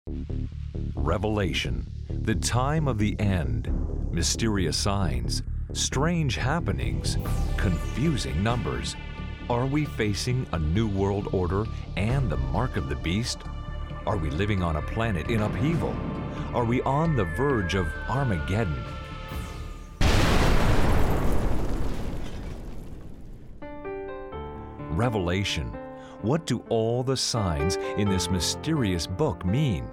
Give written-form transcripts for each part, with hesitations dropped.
Revelation, the time of the end, mysterious signs, strange happenings, confusing numbers. Are we facing a new world order and the mark of the beast? Are we living on a planet in upheaval? Are we on the verge of Armageddon? Revelation. What do all the signs in this mysterious book mean?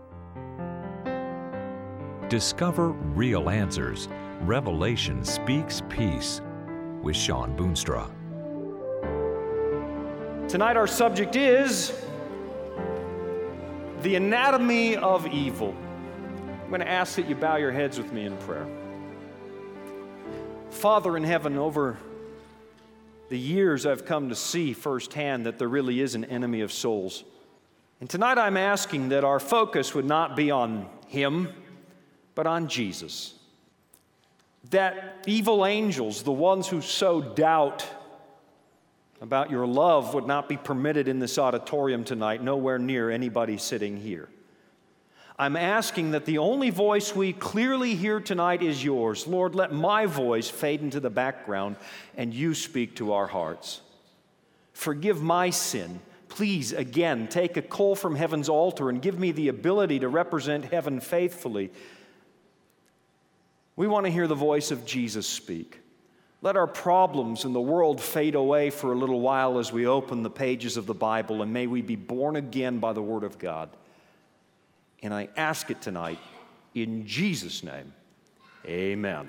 Discover real answers. Revelation Speaks Peace with Shawn Boonstra. Tonight our subject is the anatomy of evil. I'm going to ask that you bow your heads with me in prayer. Father in heaven, over the years I've come to see firsthand that there really is an enemy of souls. And tonight I'm asking that our focus would not be on him, but on Jesus. That evil angels, the ones who sow doubt about your love, would not be permitted in this auditorium tonight, nowhere near anybody sitting here. I'm asking that the only voice we clearly hear tonight is yours. Lord, let my voice fade into the background and you speak to our hearts. Forgive my sin. Please, again, take a coal from heaven's altar and give me the ability to represent heaven faithfully. We want to hear the voice of Jesus speak. Let our problems in the world fade away for a little while as we open the pages of the Bible, and may we be born again by the Word of God. And I ask it tonight in Jesus' name. Amen.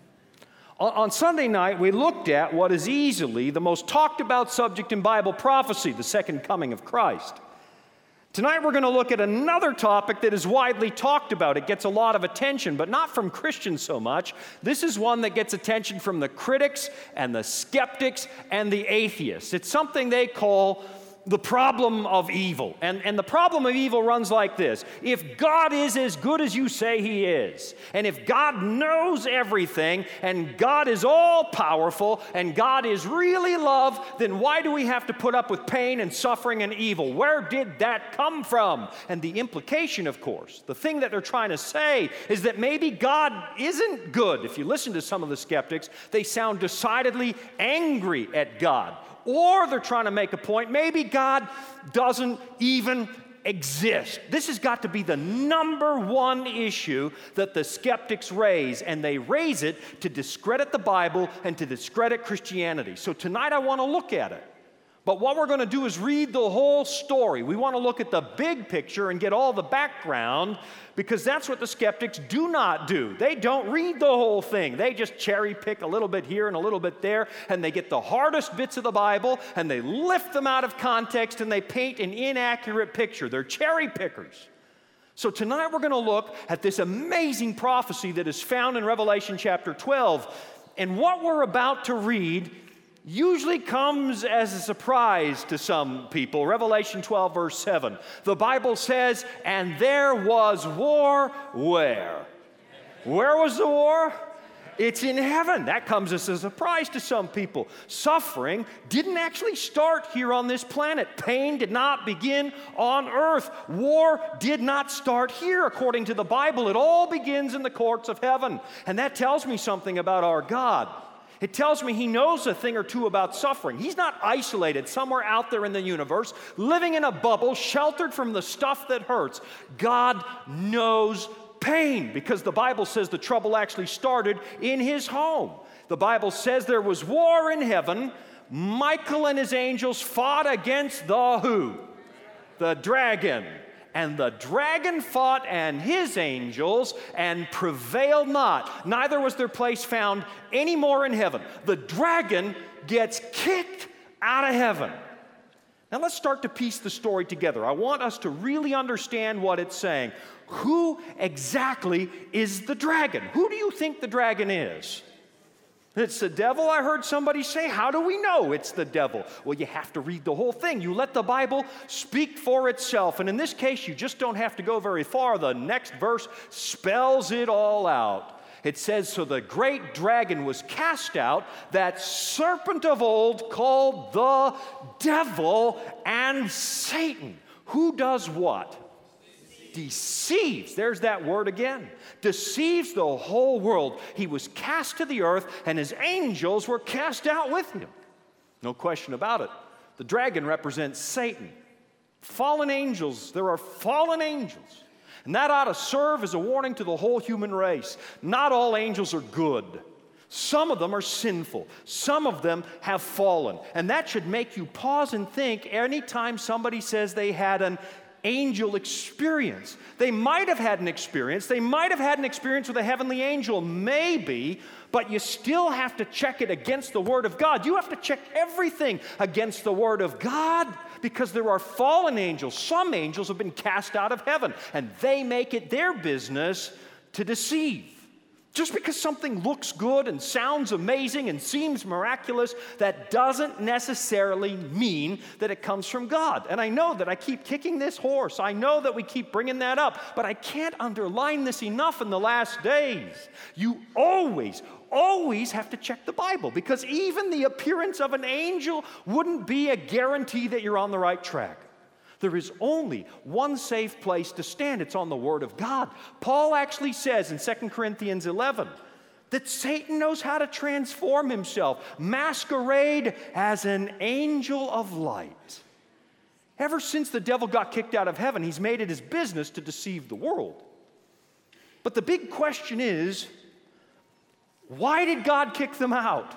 On Sunday night, we looked at what is easily the most talked about subject in Bible prophecy, the second coming of Christ. Tonight we're going to look at another topic that is widely talked about. It gets a lot of attention, but not from Christians so much. This is one that gets attention from the critics and the skeptics and the atheists. It's something they call the problem of evil. And the problem of evil runs like this. If God is as good as you say he is, and if God knows everything, and God is all-powerful, and God is really love, then why do we have to put up with pain and suffering and evil? Where did that come from? And the implication, of course, the thing that they're trying to say is that maybe God isn't good. If you listen to some of the skeptics, they sound decidedly angry at God. Or they're trying to make a point, maybe God doesn't even exist. This has got to be the number one issue that the skeptics raise, and they raise it to discredit the Bible and to discredit Christianity. So tonight I want to look at it. But what we're going to do is read the whole story. We want to look at the big picture and get all the background, because that's what the skeptics do not do. They don't read the whole thing. They just cherry pick a little bit here and a little bit there, and they get the hardest bits of the Bible, and they lift them out of context, and they paint an inaccurate picture. They're cherry pickers. So tonight we're going to look at this amazing prophecy that is found in Revelation chapter 12. And what we're about to read usually comes as a surprise to some people. Revelation 12, verse 7. The Bible says, and there was war where? Where was the war? It's in heaven. That comes as a surprise to some people. Suffering didn't actually start here on this planet. Pain did not begin on earth. War did not start here. According to the Bible, it all begins in the courts of heaven. And that tells me something about our God. It tells me he knows a thing or two about suffering. He's not isolated somewhere out there in the universe, living in a bubble, sheltered from the stuff that hurts. God knows pain, because the Bible says the trouble actually started in his home. The Bible says there was war in heaven. Michael and his angels fought against the who? The dragon. And the dragon fought and his angels and prevailed not. Neither was their place found any more in heaven. The dragon gets kicked out of heaven. Now let's start to piece the story together. I want us to really understand what it's saying. Who exactly is the dragon? Who do you think the dragon is? It's the devil, I heard somebody say. How do we know it's the devil? Well, you have to read the whole thing. You let the Bible speak for itself. And in this case, you just don't have to go very far. The next verse spells it all out. It says, so the great dragon was cast out, that serpent of old called the devil and Satan. Who does what? deceives, there's that word again, deceives the whole world. He was cast to the earth, and his angels were cast out with him. No question about it. The dragon represents Satan. Fallen angels, there are fallen angels. And that ought to serve as a warning to the whole human race. Not all angels are good. Some of them are sinful. Some of them have fallen. And that should make you pause and think anytime somebody says they had an angel experience. They might have had an experience. They might have had an experience with a heavenly angel, maybe, but you still have to check it against the Word of God. You have to check everything against the Word of God because there are fallen angels. Some angels have been cast out of heaven, and they make it their business to deceive. Just because something looks good and sounds amazing and seems miraculous, that doesn't necessarily mean that it comes from God. And I know that I keep kicking this horse. I know that we keep bringing that up, but I can't underline this enough in the last days. You always have to check the Bible, because even the appearance of an angel wouldn't be a guarantee that you're on the right track. There is only one safe place to stand. It's on the Word of God. Paul actually says in 2 Corinthians 11 that Satan knows how to transform himself, masquerade as an angel of light. Ever since the devil got kicked out of heaven, he's made it his business to deceive the world. But the big question is, why did God kick them out?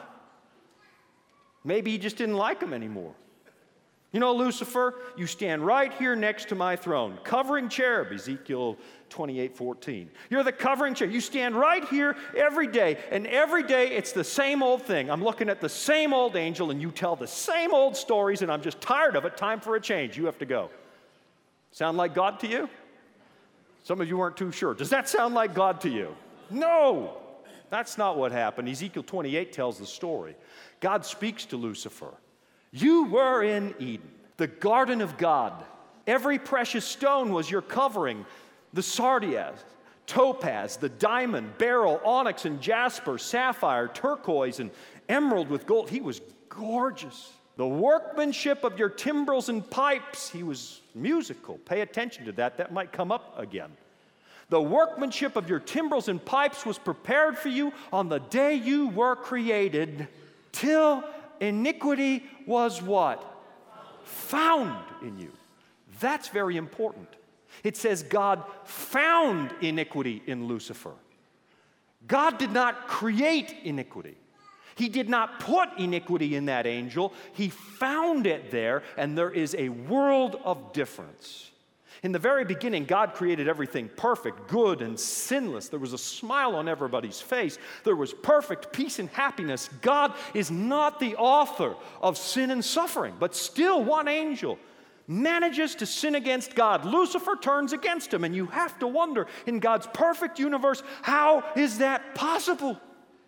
Maybe he just didn't like them anymore. You know, Lucifer, you stand right here next to my throne, covering cherub, Ezekiel 28:14. You're the covering cherub. You stand right here every day, and every day it's the same old thing. I'm looking at the same old angel, and you tell the same old stories, and I'm just tired of it. Time for a change. You have to go. Sound like God to you? Some of you weren't too sure. Does that sound like God to you? No, that's not what happened. Ezekiel 28 tells the story. God speaks to Lucifer. You were in Eden, the garden of God. Every precious stone was your covering. The sardius, topaz, the diamond, beryl, onyx, and jasper, sapphire, turquoise, and emerald with gold. He was gorgeous. The workmanship of your timbrels and pipes. He was musical. Pay attention to that. That might come up again. The workmanship of your timbrels and pipes was prepared for you on the day you were created, till iniquity was what? Found in you. That's very important. It says God found iniquity in Lucifer. God did not create iniquity. He did not put iniquity in that angel. He found it there, and there is a world of difference. In the very beginning, God created everything perfect, good, and sinless. There was a smile on everybody's face. There was perfect peace and happiness. God is not the author of sin and suffering, but still one angel manages to sin against God. Lucifer turns against him, and you have to wonder, in God's perfect universe, how is that possible?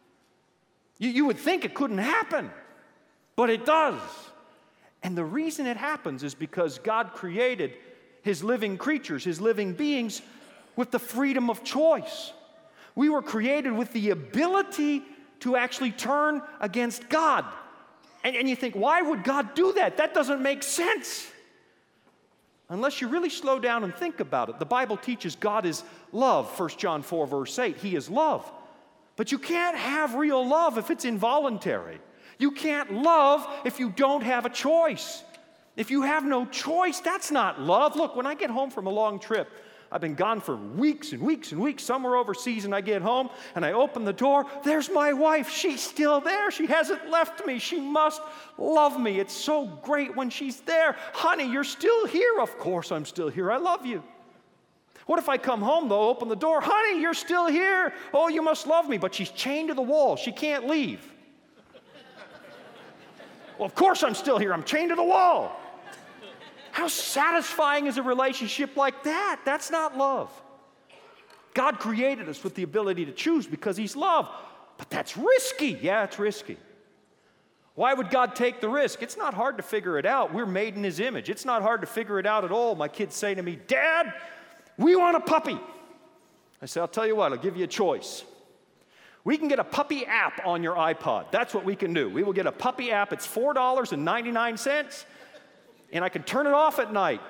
You would think it couldn't happen, but it does. And the reason it happens is because God created His living creatures, His living beings, with the freedom of choice. We were created with the ability to actually turn against God. And you think, why would God do that? That doesn't make sense. Unless you really slow down and think about it. The Bible teaches God is love, 1 John 4, verse 8. He is love. But you can't have real love if it's involuntary. You can't love if you don't have a choice. If you have no choice, that's not love. Look, when I get home from a long trip, I've been gone for weeks and weeks and weeks, somewhere overseas, and I get home and I open the door. There's my wife. She's still there. She hasn't left me. She must love me. It's so great when she's there. Honey, you're still here. Of course I'm still here. I love you. What if I come home, though, open the door? Honey, you're still here. Oh, you must love me. But she's chained to the wall. She can't leave. Well, of course I'm still here. I'm chained to the wall. How satisfying is a relationship like that? That's not love. God created us with the ability to choose because He's love. But that's risky. Yeah, it's risky. Why would God take the risk? It's not hard to figure it out. We're made in His image. It's not hard to figure it out at all. My kids say to me, Dad, we want a puppy. I say, I'll tell you what, I'll give you a choice. We can get a puppy app on your iPod. That's what we can do. We will get a puppy app. It's $4.99. And I can turn it off at night.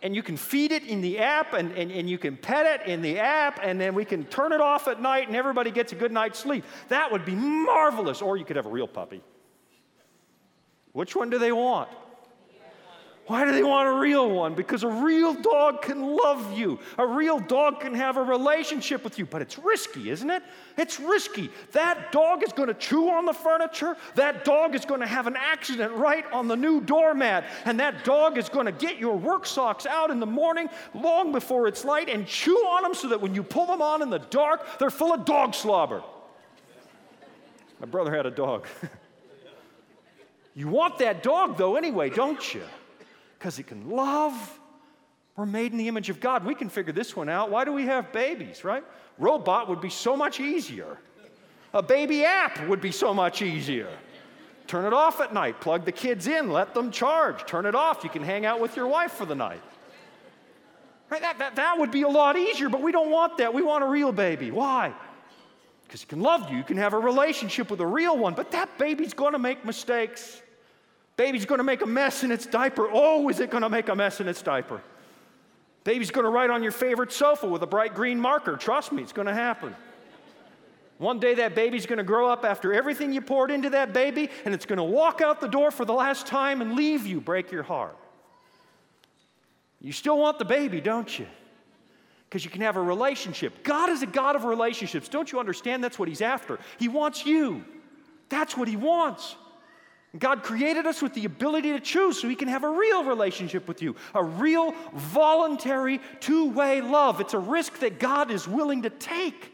and you can feed it in the app, and you can pet it in the app, and then we can turn it off at night, and everybody gets a good night's sleep. That would be marvelous. Or you could have a real puppy. Which one do they want? Why do they want a real one? Because a real dog can love you. A real dog can have a relationship with you. But it's risky, isn't it? It's risky. That dog is going to chew on the furniture. That dog is going to have an accident right on the new doormat. And that dog is going to get your work socks out in the morning long before it's light and chew on them so that when you pull them on in the dark, they're full of dog slobber. My brother had a dog. You want that dog, though, anyway, don't you? Because it can love. We're made in the image of God. We can figure this one out. Why do we have babies, right? Robot would be so much easier. A baby app would be so much easier. Turn it off at night. Plug the kids in. Let them charge. Turn it off. You can hang out with your wife for the night. Right? That would be a lot easier, but we don't want that. We want a real baby. Why? Because it can love you. You can have a relationship with a real one, but that baby's going to make mistakes. Baby's going to make a mess in its diaper. Oh, is it going to make a mess in its diaper? Baby's going to write on your favorite sofa with a bright green marker. Trust me, it's going to happen. One day that baby's going to grow up after everything you poured into that baby, and it's going to walk out the door for the last time and leave you, break your heart. You still want the baby, don't you? Because you can have a relationship. God is a God of relationships. Don't you understand? That's what He's after. He wants you. That's what He wants. God created us with the ability to choose so He can have a real relationship with you, a real, voluntary, two-way love. It's a risk that God is willing to take.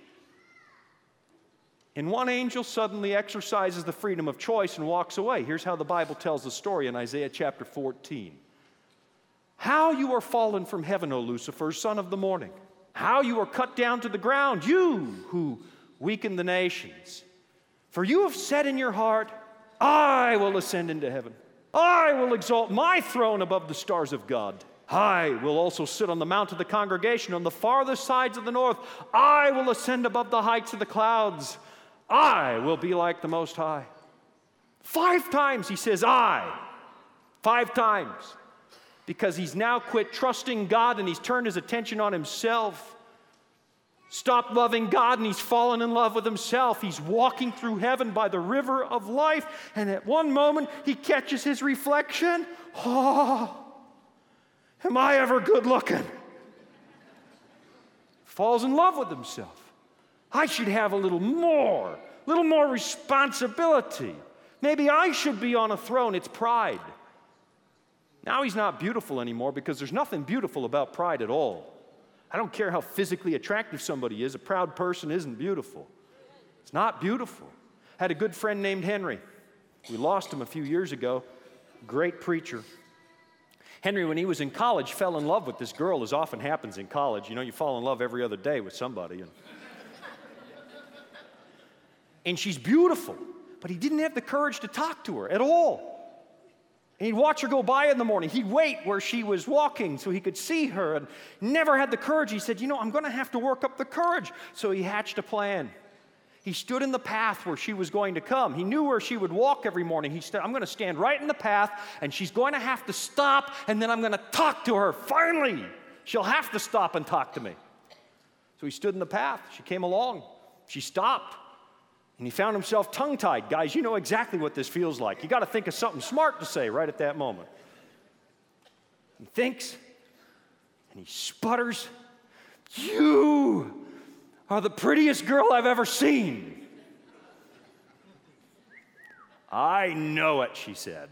And one angel suddenly exercises the freedom of choice and walks away. Here's how the Bible tells the story in Isaiah chapter 14. How you are fallen from heaven, O Lucifer, son of the morning. How you are cut down to the ground, you who weaken the nations. For you have said in your heart, I will ascend into heaven. I will exalt my throne above the stars of God. I will also sit on the mount of the congregation on the farthest sides of the north. I will ascend above the heights of the clouds. I will be like the Most High. 5 times he says, I. 5 times. Because he's now quit trusting God and he's turned his attention on himself. Stopped loving God and he's fallen in love with himself. He's walking through heaven by the river of life, and at one moment he catches his reflection. Oh, am I ever good looking? Falls in love with himself. I should have a little more responsibility. Maybe I should be on a throne. It's pride. Now he's not beautiful anymore because there's nothing beautiful about pride at all. I don't care how physically attractive somebody is. A proud person isn't beautiful. It's not beautiful. I had a good friend named Henry. We lost him a few years ago. Great preacher. Henry, when he was in college, fell in love with this girl, as often happens in college. You know, you fall in love every other day with somebody. And she's beautiful, but he didn't have the courage to talk to her at all. And he'd watch her go by in the morning. He'd wait where she was walking so he could see her, and never had the courage. He said, I'm going to have to work up the courage. So he hatched a plan. He stood in the path where she was going to come. He knew where she would walk every morning. He said, I'm going to stand right in the path, and she's going to have to stop, and then I'm going to talk to her. Finally, she'll have to stop and talk to me. So he stood in the path. She came along. She stopped. And he found himself tongue-tied. Guys, you know exactly what this feels like. You got to think of something smart to say right at that moment. He thinks, and he sputters, "You are the prettiest girl I've ever seen." "I know it," she said.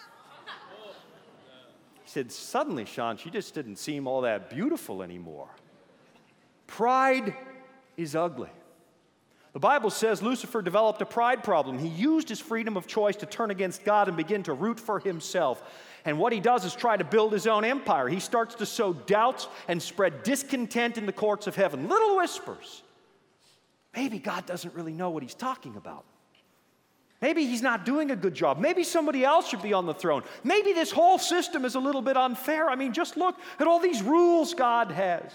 He said, "Suddenly, Sean, she just didn't seem all that beautiful anymore." Pride is ugly. The Bible says Lucifer developed a pride problem. He used his freedom of choice to turn against God and begin to root for himself. And what he does is try to build his own empire. He starts to sow doubts and spread discontent in the courts of heaven. Little whispers. Maybe God doesn't really know what he's talking about. Maybe he's not doing a good job. Maybe somebody else should be on the throne. Maybe this whole system is a little bit unfair. I mean, just look at all these rules God has.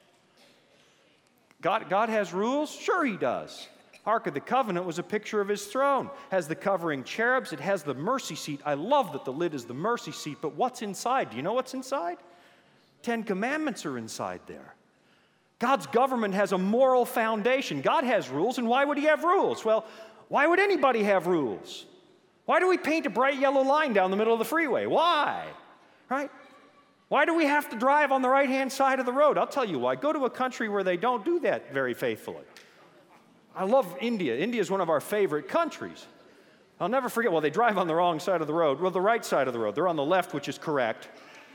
God has rules? Sure he does. Ark of the Covenant was a picture of his throne. It has the covering cherubs. It has the mercy seat. I love that the lid is the mercy seat, but what's inside? Do you know what's inside? Ten Commandments are inside there. God's government has a moral foundation. God has rules, and why would He have rules? Well, why would anybody have rules? Why do we paint a bright yellow line down the middle of the freeway? Why? Right? Why do we have to drive on the right-hand side of the road? I'll tell you why. Go to a country where they don't do that very faithfully. I love India. India is one of our favorite countries. I'll never forget, well, they drive on the wrong side of the road. Well, the right side of the road. They're on the left, which is correct.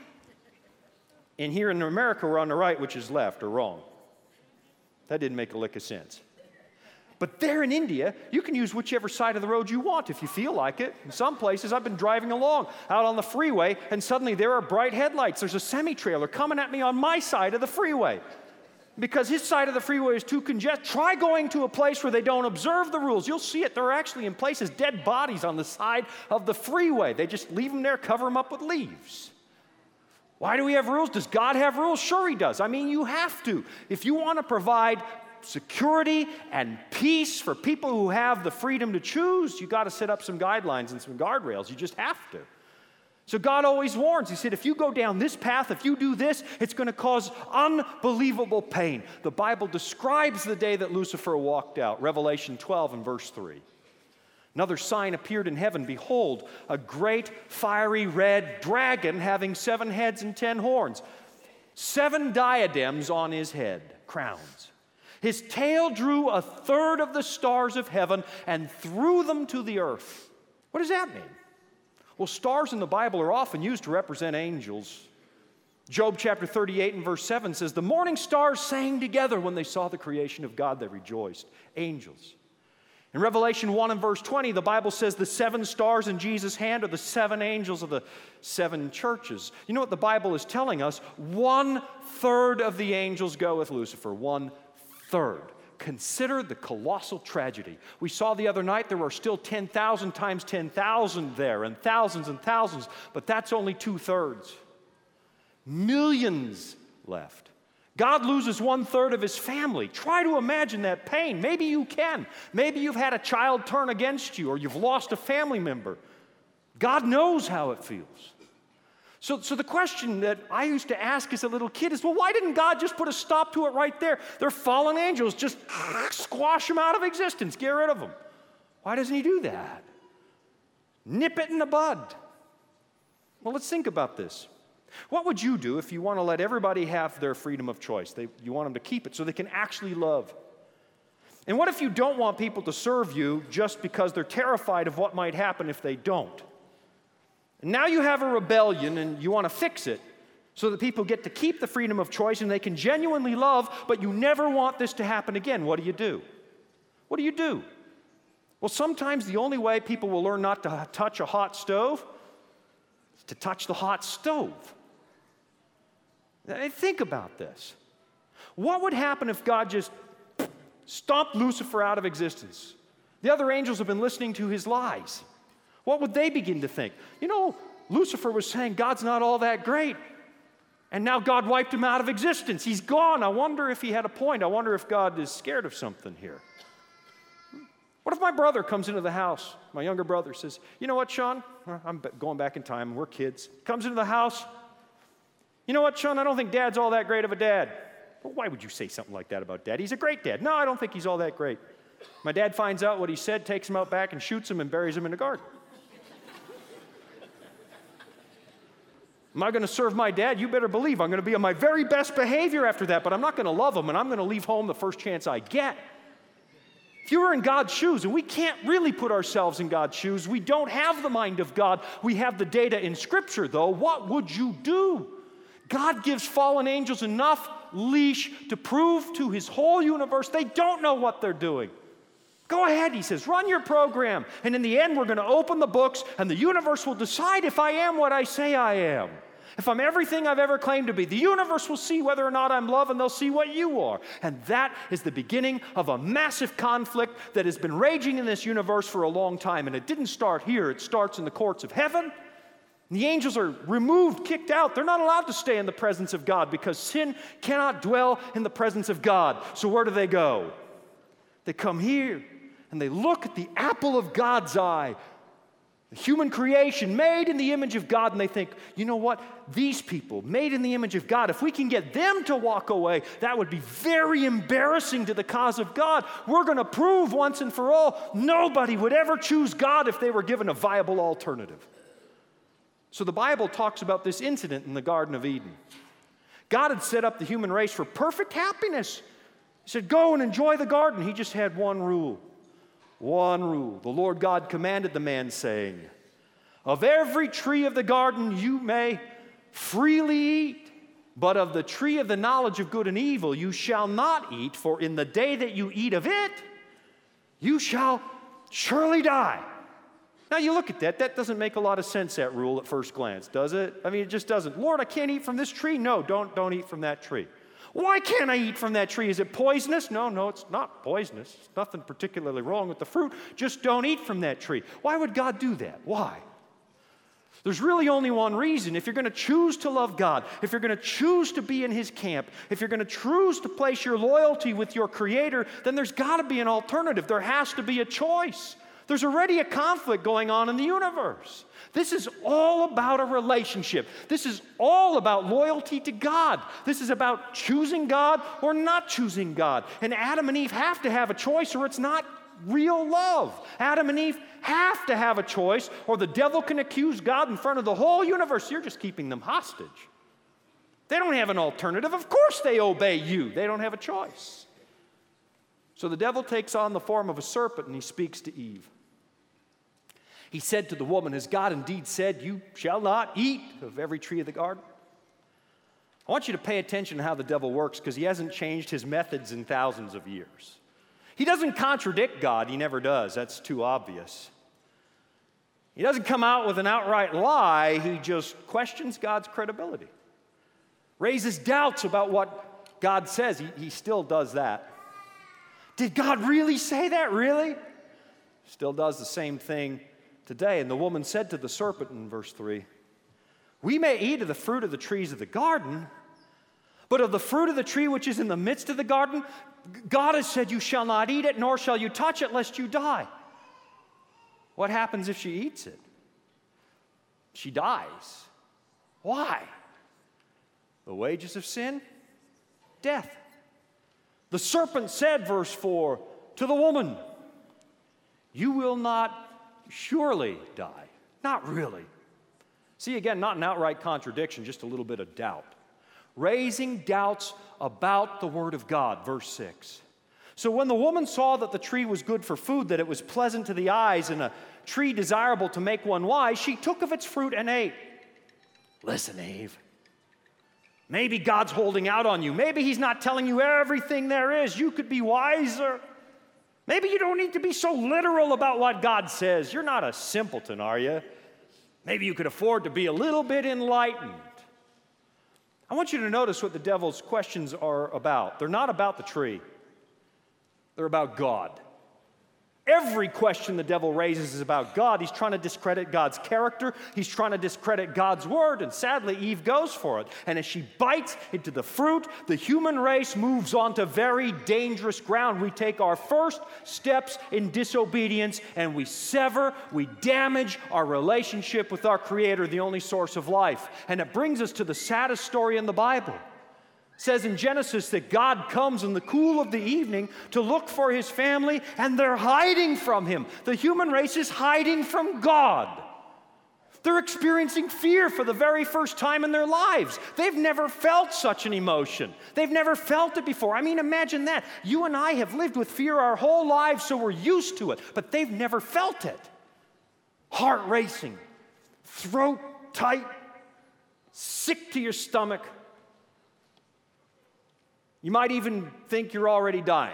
And here in America, we're on the right, which is left or wrong. That didn't make a lick of sense. But there in India, you can use whichever side of the road you want if you feel like it. In some places, I've been driving along out on the freeway, and suddenly there are bright headlights. There's a semi-trailer coming at me on my side of the freeway. Because his side of the freeway is too congested. Try going to a place where they don't observe the rules. You'll see it. There are actually in places dead bodies on the side of the freeway. They just leave them there, cover them up with leaves. Why do we have rules? Does God have rules? Sure He does. I mean, you have to. If you want to provide security and peace for people who have the freedom to choose, you got to set up some guidelines and some guardrails. You just have to. So God always warns. He said, if you go down this path, if you do this, it's going to cause unbelievable pain. The Bible describes the day that Lucifer walked out, Revelation 12 and verse 3. Another sign appeared in heaven. Behold, a great fiery red dragon having 7 heads and 10 horns, 7 diadems on his head, crowns. His tail drew 1/3 of the stars of heaven and threw them to the earth. What does that mean? Well, stars in the Bible are often used to represent angels. Job chapter 38 and verse 7 says, the morning stars sang together when they saw the creation of God, they rejoiced. Angels. In Revelation 1 and verse 20, the Bible says the 7 stars in Jesus' hand are the 7 angels of the 7 churches. You know what the Bible is telling us? 1/3 of the angels go with Lucifer. 1/3. Consider the colossal tragedy. We saw the other night there are still 10,000 times 10,000 there, and thousands, but that's only 2/3. Millions left. God loses 1/3 of His family. Try to imagine that pain. Maybe you can. Maybe you've had a child turn against you, or you've lost a family member. God knows how it feels. So the question that I used to ask as a little kid is, well, why didn't God just put a stop to it right there? They're fallen angels. Just squash them out of existence. Get rid of them. Why doesn't He do that? Nip it in the bud. Well, let's think about this. What would you do if you want to let everybody have their freedom of choice? You want them to keep it so they can actually love. And what if you don't want people to serve you just because they're terrified of what might happen if they don't? And now you have a rebellion and you want to fix it so that people get to keep the freedom of choice and they can genuinely love, but you never want this to happen again. What do you do? What do you do? Well, sometimes the only way people will learn not to touch a hot stove is to touch the hot stove. Think about this. What would happen if God just stomped Lucifer out of existence? The other angels have been listening to his lies. What would they begin to think? You know, Lucifer was saying God's not all that great. And now God wiped him out of existence. He's gone. I wonder if he had a point. I wonder if God is scared of something here. What if my brother comes into the house? My younger brother says, you know what, Sean? I'm going back in time. We're kids. Comes into the house. You know what, Sean? I don't think Dad's all that great of a dad. Well, why would you say something like that about Dad? He's a great dad. No, I don't think he's all that great. My dad finds out what he said, takes him out back and shoots him and buries him in the garden. Am I going to serve my dad? You better believe I'm going to be on my very best behavior after that, but I'm not going to love him, and I'm going to leave home the first chance I get. If you were in God's shoes, and we can't really put ourselves in God's shoes, we don't have the mind of God. We have the data in Scripture, though. What would you do? God gives fallen angels enough leash to prove to His whole universe they don't know what they're doing. Go ahead, He says, run your program. And in the end, we're going to open the books, and the universe will decide if I am what I say I am. If I'm everything I've ever claimed to be, the universe will see whether or not I'm love, and they'll see what you are. And that is the beginning of a massive conflict that has been raging in this universe for a long time. And it didn't start here. It starts in the courts of heaven. The angels are removed, kicked out. They're not allowed to stay in the presence of God because sin cannot dwell in the presence of God. So where do they go? They come here and they look at the apple of God's eye, Human creation made in the image of God, and they think, you know what? These people made in the image of God, if we can get them to walk away, that would be very embarrassing to the cause of God. We're going to prove once and for all, nobody would ever choose God if they were given a viable alternative. So the Bible talks about this incident in the Garden of Eden. God had set up the human race for perfect happiness. He said, go and enjoy the garden. He just had one rule. One rule. The Lord God commanded the man, saying, of every tree of the garden you may freely eat, but of the tree of the knowledge of good and evil you shall not eat, for in the day that you eat of it, you shall surely die. Now you look at that, that doesn't make a lot of sense, that rule at first glance, does it? I mean, it just doesn't. Lord, I can't eat from this tree. No, don't eat from that tree. Why can't I eat from that tree? Is it poisonous? No, it's not poisonous. There's nothing particularly wrong with the fruit. Just don't eat from that tree. Why would God do that? Why? There's really only one reason. If you're going to choose to love God, if you're going to choose to be in His camp, if you're going to choose to place your loyalty with your Creator, then there's got to be an alternative. There has to be a choice. There's already a conflict going on in the universe. This is all about a relationship. This is all about loyalty to God. This is about choosing God or not choosing God. And Adam and Eve have to have a choice or it's not real love. Adam and Eve have to have a choice or the devil can accuse God in front of the whole universe. You're just keeping them hostage. They don't have an alternative. Of course they obey you. They don't have a choice. So the devil takes on the form of a serpent and he speaks to Eve. He said to the woman, has God indeed said, you shall not eat of every tree of the garden? I want you to pay attention to how the devil works because he hasn't changed his methods in thousands of years. He doesn't contradict God. He never does. That's too obvious. He doesn't come out with an outright lie. He just questions God's credibility, raises doubts about what God says. He still does that. Did God really say that? Really? Still does the same thing today. And the woman said to the serpent in verse 3, we may eat of the fruit of the trees of the garden, but of the fruit of the tree which is in the midst of the garden, God has said you shall not eat it, nor shall you touch it, lest you die. What happens if she eats it? She dies. Why? The wages of sin? Death. The serpent said, verse 4, to the woman, you will not surely die. Not really. See, again, not an outright contradiction, just a little bit of doubt. Raising doubts about the Word of God, verse 6. So when the woman saw that the tree was good for food, that it was pleasant to the eyes, and a tree desirable to make one wise, she took of its fruit and ate. Listen, Eve. Maybe God's holding out on you. Maybe He's not telling you everything there is. You could be wiser. Maybe you don't need to be so literal about what God says. You're not a simpleton, are you? Maybe you could afford to be a little bit enlightened. I want you to notice what the devil's questions are about. They're not about the tree. They're about God. Every question the devil raises is about God. He's trying to discredit God's character. He's trying to discredit God's word. And sadly, Eve goes for it. And as she bites into the fruit, the human race moves onto very dangerous ground. We take our first steps in disobedience and we sever, we damage our relationship with our Creator, the only source of life. And it brings us to the saddest story in the Bible. Says in Genesis that God comes in the cool of the evening to look for His family, and they're hiding from Him. The human race is hiding from God. They're experiencing fear for the very first time in their lives. They've never felt such an emotion. They've never felt it before. I mean, imagine that. You and I have lived with fear our whole lives, so we're used to it, but they've never felt it. Heart racing, throat tight, sick to your stomach. You might even think you're already dying.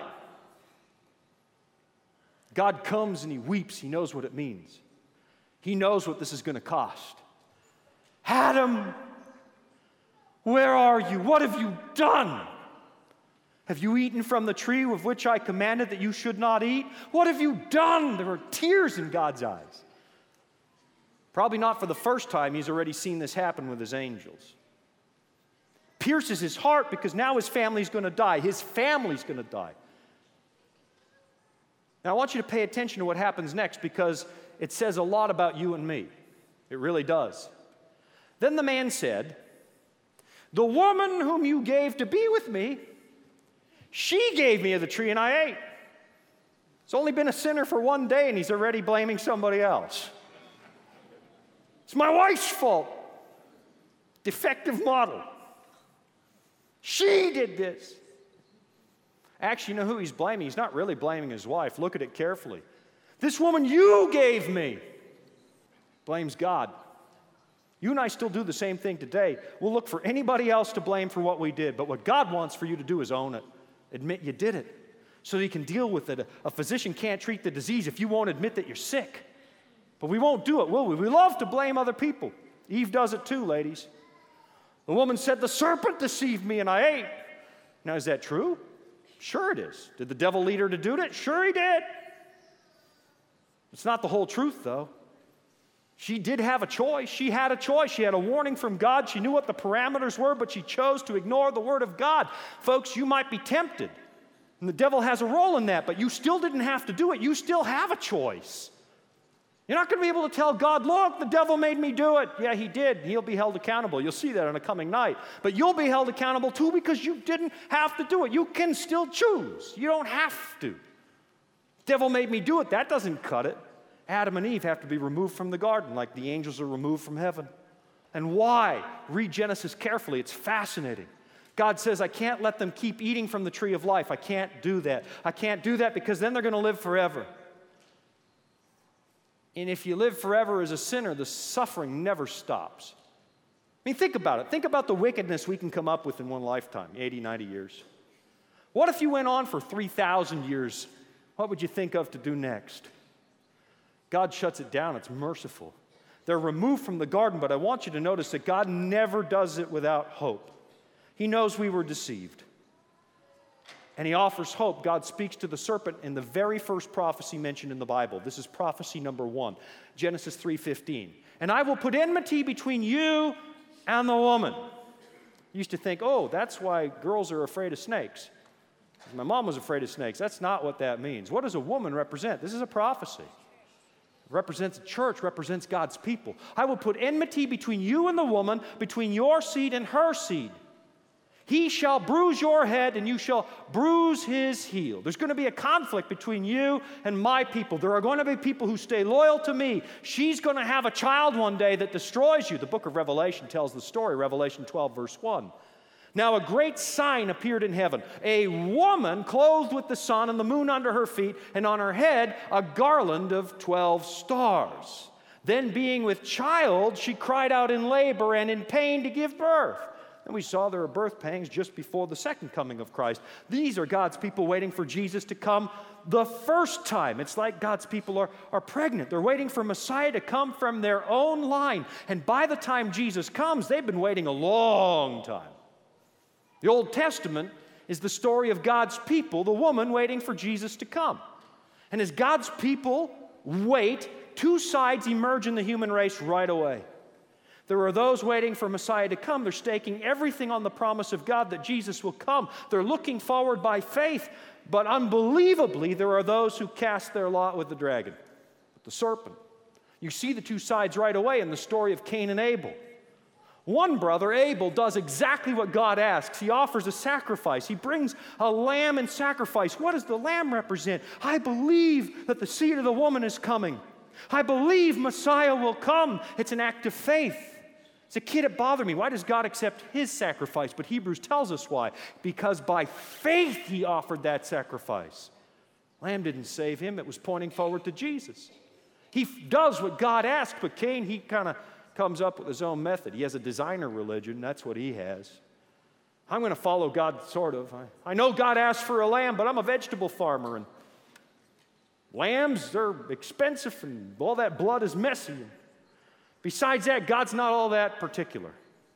God comes and He weeps. He knows what it means. He knows what this is going to cost. Adam, where are you? What have you done? Have you eaten from the tree of which I commanded that you should not eat? What have you done? There are tears in God's eyes. Probably not for the first time. He's already seen this happen with His angels. Pierces his heart because now his family's going to die. His family's going to die. Now, I want you to pay attention to what happens next because it says a lot about you and me. It really does. Then the man said, "The woman whom you gave to be with me, she gave me of the tree and I ate." He's only been a sinner for one day and he's already blaming somebody else. It's my wife's fault. Defective model. She did this. Actually, you know who he's blaming? He's not really blaming his wife. Look at it carefully. This woman you gave me. Blames God. You and I still do the same thing today. We'll look for anybody else to blame for what we did, but what God wants for you to do is own it. Admit you did it so that you can deal with it. A physician can't treat the disease if you won't admit that you're sick. But we won't do it, will we? We love to blame other people. Eve does it too, ladies. The woman said, "The serpent deceived me and I ate." Now, is that true? Sure it is. Did the devil lead her to do it? Sure he did. It's not the whole truth, though. She did have a choice. She had a choice. She had a warning from God. She knew what the parameters were, but she chose to ignore the word of God. Folks, you might be tempted, and the devil has a role in that, but you still didn't have to do it. You still have a choice. You're not going to be able to tell God, "Look, the devil made me do it." Yeah, he did. He'll be held accountable. You'll see that on a coming night. But you'll be held accountable too because you didn't have to do it. You can still choose. You don't have to. "Devil made me do it." That doesn't cut it. Adam and Eve have to be removed from the garden like the angels are removed from heaven. And why? Read Genesis carefully. It's fascinating. God says, "I can't let them keep eating from the tree of life. I can't do that. I can't do that because then they're going to live forever." And if you live forever as a sinner, the suffering never stops. I mean, think about it. Think about the wickedness we can come up with in one lifetime, 80, 90 years. What if you went on for 3,000 years? What would you think of to do next? God shuts it down. It's merciful. They're removed from the garden, but I want you to notice that God never does it without hope. He knows we were deceived. And he offers hope. God speaks to the serpent in the very first prophecy mentioned in the Bible. This is prophecy number 1, Genesis 3:15. "And I will put enmity between you and the woman." You used to think, oh, that's why girls are afraid of snakes. My mom was afraid of snakes. That's not what that means. What does a woman represent? This is a prophecy. It represents a church, represents God's people. "I will put enmity between you and the woman, between your seed and her seed. He shall bruise your head, and you shall bruise his heel." There's going to be a conflict between you and my people. There are going to be people who stay loyal to me. She's going to have a child one day that destroys you. The book of Revelation tells the story, Revelation 12, verse 1. "Now a great sign appeared in heaven, a woman clothed with the sun and the moon under her feet, and on her head a garland of 12 stars. Then being with child, she cried out in labor and in pain to give birth." And we saw there are birth pangs just before the second coming of Christ. These are God's people waiting for Jesus to come the first time. It's like God's people are pregnant. They're waiting for Messiah to come from their own line. And by the time Jesus comes, they've been waiting a long time. The Old Testament is the story of God's people, the woman waiting for Jesus to come. And as God's people wait, two sides emerge in the human race right away. There are those waiting for Messiah to come. They're staking everything on the promise of God that Jesus will come. They're looking forward by faith, but unbelievably, there are those who cast their lot with the dragon, with the serpent. You see the two sides right away in the story of Cain and Abel. One brother, Abel, does exactly what God asks. He offers a sacrifice. He brings a lamb in sacrifice. What does the lamb represent? I believe that the seed of the woman is coming. I believe Messiah will come. It's an act of faith. As a kid, it bothered me. Why does God accept his sacrifice? But Hebrews tells us why. Because by faith he offered that sacrifice. Lamb didn't save him. It was pointing forward to Jesus. He does what God asked, but Cain, he kind of comes up with his own method. He has a designer religion. That's what he has. I'm going to follow God, sort of. I know God asked for a lamb, but I'm a vegetable farmer, and lambs, they're expensive, and all that blood is messy. Besides that, God's not all that particular.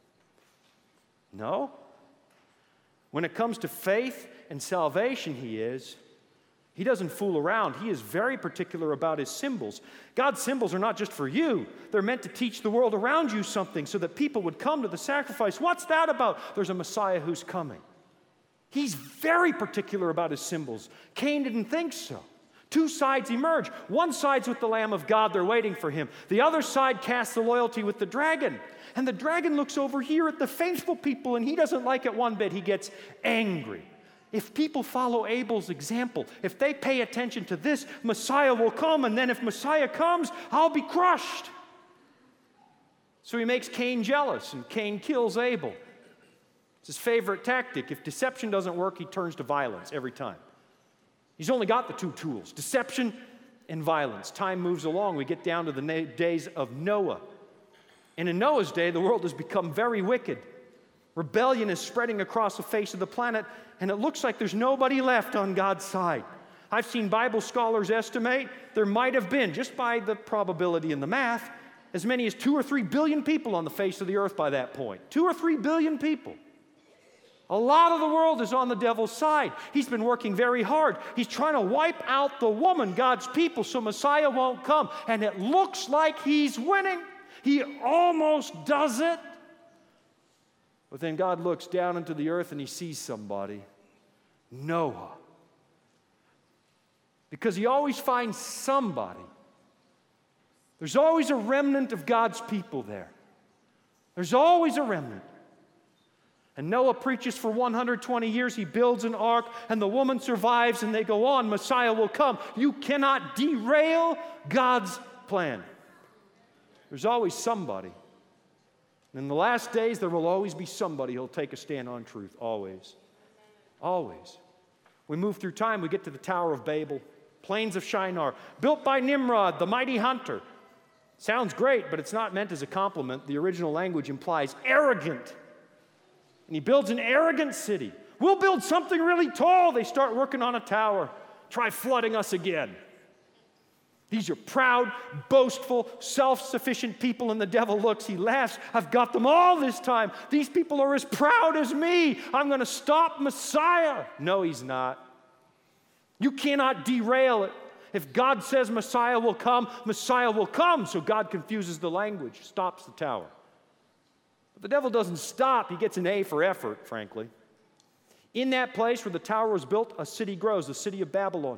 No. When it comes to faith and salvation, he is. He doesn't fool around. He is very particular about his symbols. God's symbols are not just for you. They're meant to teach the world around you something so that people would come to the sacrifice. What's that about? There's a Messiah who's coming. He's very particular about his symbols. Cain didn't think so. Two sides emerge. One side's with the Lamb of God. They're waiting for him. The other side casts the loyalty with the dragon. And the dragon looks over here at the faithful people, and he doesn't like it one bit. He gets angry. If people follow Abel's example, if they pay attention to this, Messiah will come, and then if Messiah comes, I'll be crushed. So he makes Cain jealous, and Cain kills Abel. It's his favorite tactic. If deception doesn't work, he turns to violence every time. He's only got the two tools, deception and violence. Time moves along. We get down to the days of Noah. And in Noah's day, the world has become very wicked. Rebellion is spreading across the face of the planet, and it looks like there's nobody left on God's side. I've seen Bible scholars estimate there might have been, just by the probability and the math, as many as 2 or 3 billion people on the face of the earth by that point. 2 or 3 billion people. A lot of the world is on the devil's side. He's been working very hard. He's trying to wipe out the woman, God's people, so Messiah won't come. And it looks like he's winning. He almost does it. But then God looks down into the earth and he sees somebody, Noah. Because he always finds somebody. There's always a remnant of God's people there. There's always a remnant. And Noah preaches for 120 years. He builds an ark, and the woman survives, and they go on. Messiah will come. You cannot derail God's plan. There's always somebody. And in the last days, there will always be somebody who'll take a stand on truth. Always. Always. We move through time, we get to the Tower of Babel, plains of Shinar, built by Nimrod, the mighty hunter. Sounds great, but it's not meant as a compliment. The original language implies arrogant. And he builds an arrogant city. We'll build something really tall. They start working on a tower. Try flooding us again. These are proud, boastful, self-sufficient people, and the devil looks, he laughs. I've got them all this time. These people are as proud as me. I'm going to stop Messiah. No, he's not. You cannot derail it. If God says Messiah will come, Messiah will come. So God confuses the language, stops the tower. But the devil doesn't stop. He gets an A for effort, frankly. In that place where the tower was built, a city grows, the city of Babylon.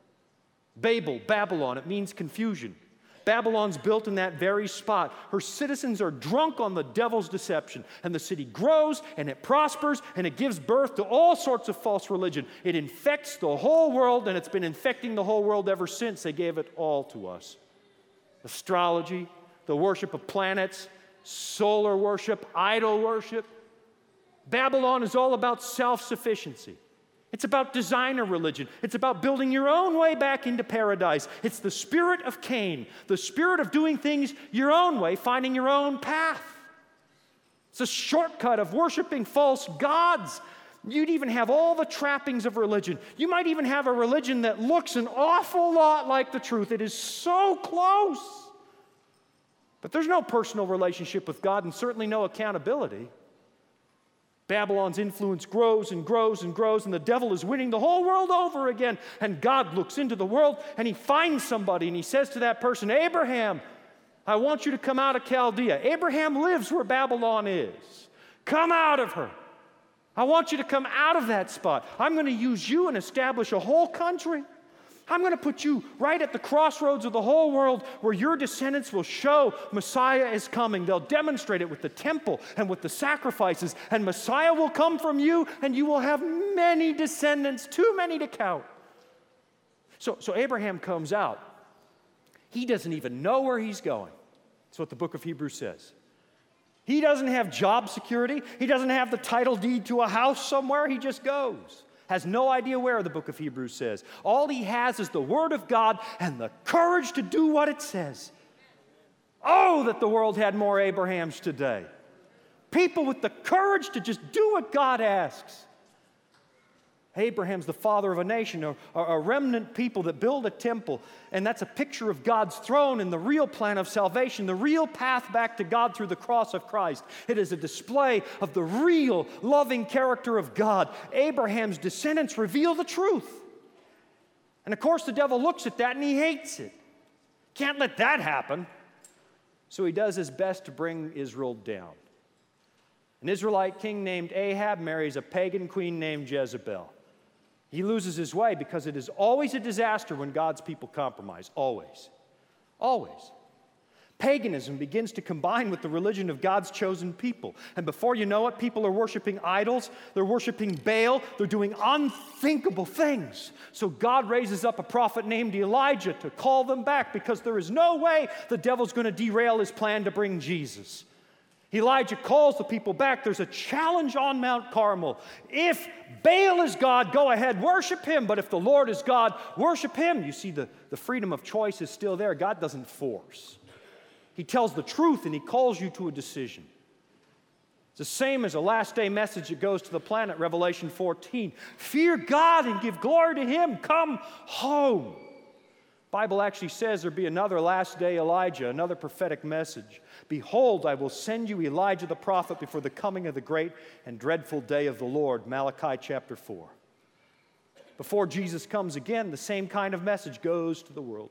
Babel, Babylon, it means confusion. Babylon's built in that very spot. Her citizens are drunk on the devil's deception, and the city grows, and it prospers, and it gives birth to all sorts of false religion. It infects the whole world, and it's been infecting the whole world ever since. They gave it all to us. Astrology, the worship of planets, solar worship, idol worship. Babylon is all about self-sufficiency. It's about designer religion. It's about building your own way back into paradise. It's the spirit of Cain, the spirit of doing things your own way, finding your own path. It's a shortcut of worshiping false gods. You'd even have all the trappings of religion. You might even have a religion that looks an awful lot like the truth. It is so close. But there's no personal relationship with God and certainly no accountability. Babylon's influence grows and grows and grows, and the devil is winning the whole world over again. And God looks into the world, and he finds somebody, and he says to that person, Abraham, I want you to come out of Chaldea. Abraham lives where Babylon is. Come out of her. I want you to come out of that spot. I'm going to use you and establish a whole country. I'm going to put you right at the crossroads of the whole world where your descendants will show Messiah is coming. They'll demonstrate it with the temple and with the sacrifices, and Messiah will come from you, and you will have many descendants, too many to count. So Abraham comes out. He doesn't even know where he's going. That's what the book of Hebrews says. He doesn't have job security. He doesn't have the title deed to a house somewhere. He just goes. Has no idea where, the book of Hebrews says. All he has is the Word of God and the courage to do what it says. Oh, that the world had more Abrahams today. People with the courage to just do what God asks. Abraham's the father of a nation, a remnant people that build a temple. And that's a picture of God's throne and the real plan of salvation, the real path back to God through the cross of Christ. It is a display of the real loving character of God. Abraham's descendants reveal the truth. And of course, the devil looks at that and he hates it. Can't let that happen. So he does his best to bring Israel down. An Israelite king named Ahab marries a pagan queen named Jezebel. He loses his way because it is always a disaster when God's people compromise. Always. Always. Paganism begins to combine with the religion of God's chosen people. And before you know it, people are worshiping idols. They're worshiping Baal. They're doing unthinkable things. So God raises up a prophet named Elijah to call them back, because there is no way the devil's going to derail his plan to bring Jesus. Elijah calls the people back. There's a challenge on Mount Carmel. If Baal is God, go ahead, worship him. But if the Lord is God, worship him. You see, the freedom of choice is still there. God doesn't force. He tells the truth, and he calls you to a decision. It's the same as a last day message that goes to the planet, Revelation 14. Fear God and give glory to him. Come home. The Bible actually says there'll be another last day Elijah, another prophetic message. Behold, I will send you Elijah the prophet before the coming of the great and dreadful day of the Lord, Malachi chapter 4. Before Jesus comes again, the same kind of message goes to the world.